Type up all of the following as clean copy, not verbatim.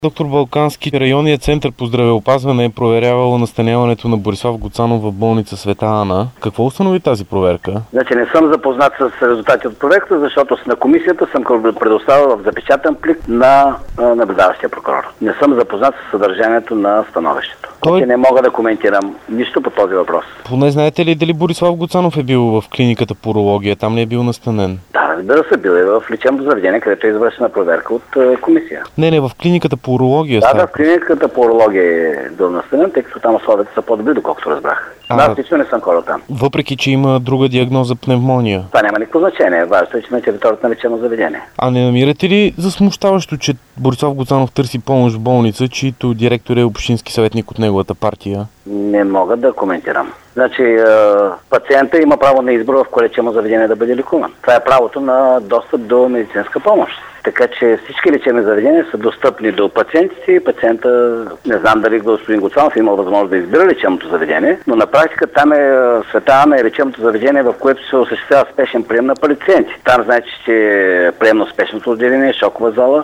Доктор Балкански, районният център по здравеопазване е проверявал настаняването на Борислав Гуцанов в болница Света Ана. Какво установи тази проверка? Значи не съм запознат с резултати от проверката, защото на комисията съм предоставил в запечатан плик на наблюдаващия прокурор. Не съм запознат с съдържанието на становището. Не мога да коментирам нищо по този въпрос. Поне знаете ли дали Борислав Гуцанов е бил в клиниката по урология? Там ли е бил настанен? Да, разбира се, бил е в лечебното заведение, където е извършена проверка от комисия. Не, в клиниката по урология. Да, в клиниката по урология е бил настанен, тъй като там условията са по-добри, доколкото разбрах. Аз лично не съм ходил там. Въпреки, че има друга диагноза пневмония. Това няма никакво значение. Важното е, че на територията на лечебно заведение. А не намирате ли за смущаващо, че Борислав Гуцанов търси помощ в болница, чието директор е общински съветник от неговата партия? Не мога да коментирам. Значи, пациента има право на избор в кое лечебно заведение да бъде лекуван. Това е правото на достъп до медицинска помощ. Така че всички лечебни заведения са достъпни до пациентите и пациента, не знам дали господин Гуцанов има възможност да избира лечебното заведение, но на практика там е Света Ана е лечебното заведение, в което се осъществява спешен прием на пациенти. Там знаете, че е приемно спешното отделение, шокова зала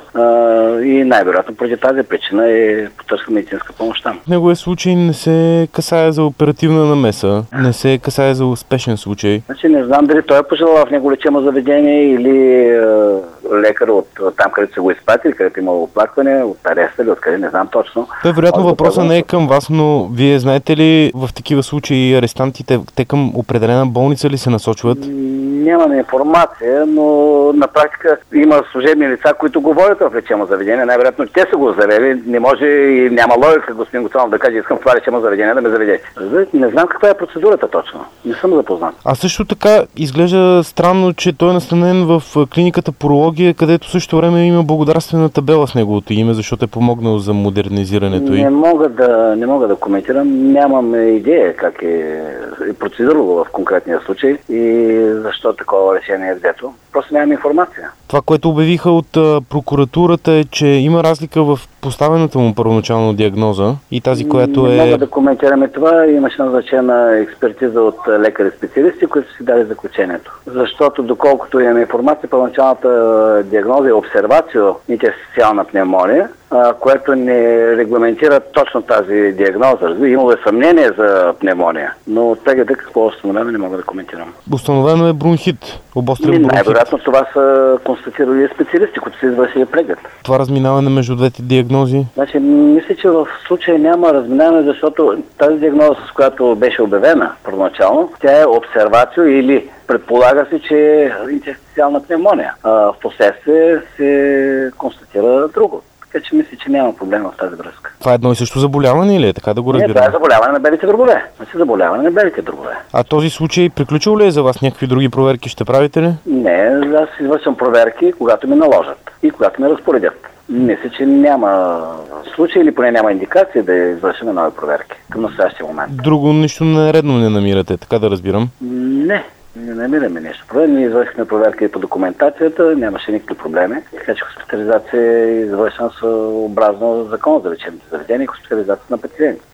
и най-вероятно поради тази причина е потърска медицинска помощ там. В неговия случай не се касае за оперативна намеса, не се касае за успешен случай. Значи не знам дали той е пожелал в него лечебно заведение или лекар от там, където са го изпратили, където има оплакване, от ареста или откъде, не знам точно. Вероятно въпросът не е към вас, но вие знаете ли в такива случаи арестантите, те към определена болница ли се насочват? Нямаме информация, но на практика има служебни лица, които говорят в лечебно заведение. Най-вероятно те са го завели. Не може и няма логика господин Гуцанов да каже, искам това лечебно заведение да ме заведе. Не знам каква е процедурата точно. Не съм запознат. А също така изглежда странно, че той е настанен в клиниката по урология, където също време има благодарствена табела с неговото име, защото е помогнал за модернизирането й. Не мога да коментирам. Нямам идея как е процедурало в конкретния случай и защо такова решение е взето. Просто нямам информация. Това, което обявиха от прокуратурата е, че има разлика в поставената му първоначална диагноза и тази, която Не мога да коментираме това. Имаше назначена експертиза от лекари-специалисти, които си дали заключението. Защото, доколкото имаме информация, първоначалната диагноза е обсервацио интерстициална пневмония, което не регламентира точно тази диагноза. Имало е съмнение за пневмония, но тега какво е установено, не мога да коментирам. Установено е бронхит, обострен бронхит. Най-вероятно това са констатирали специалисти, които са извършили преглед. Това разминаване между двете диагнози? Значи, мисля, че в случая няма разминаване, защото тази диагноза, с която беше обявена първоначално, тя е обсервацио или предполага се, че е интерстициална пневмония. В последствие се констатира друго. Така че мисля, че няма проблем в тази връзка. Това е едно и също заболяване или е? Така да го разбирам? Не, това е заболяване на белите дробове. Заболяване на белите дробове. А този случай приключил ли е за вас? Някакви други проверки ще правите ли? Не, аз извършвам проверки, когато ми наложат и когато ми разпоредят. Мисля, че няма случай или поне няма индикация да извършим нови проверки към настоящия момент. Друго нищо нередно не намирате, така да разбирам? Не намираме нещо. Ние извършихме проверки по документацията, нямаше никакви проблеми. Така че хоспитализация е извършена съобразно закона за лечебните заведения и хоспитализация на пациенти.